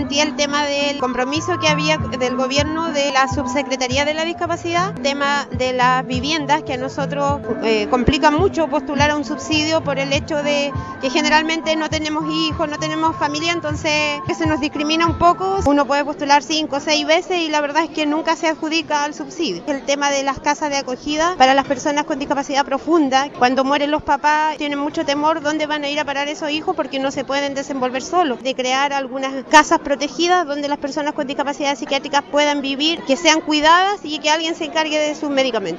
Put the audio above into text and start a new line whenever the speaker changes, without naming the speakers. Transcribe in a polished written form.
sentía el tema del compromiso que había del gobierno de la Subsecretaría de la Discapacidad, tema de las viviendas, que a nosotros complica mucho postular a un subsidio por el hecho de que generalmente no tenemos hijos, no tenemos familia, entonces que se nos discrimina un poco. Uno puede postular 5 o 6 veces y la verdad es que nunca se adjudica al subsidio. El tema de las casas de acogida para las personas con discapacidad profunda, cuando mueren los papás tienen mucho temor dónde van a ir a parar esos hijos porque no se pueden desenvolver solos, de crear algunas casas protegidas donde las personas con discapacidad psiquiátrica puedan vivir, que sean cuidadas y que alguien se encargue de sus medicamentos.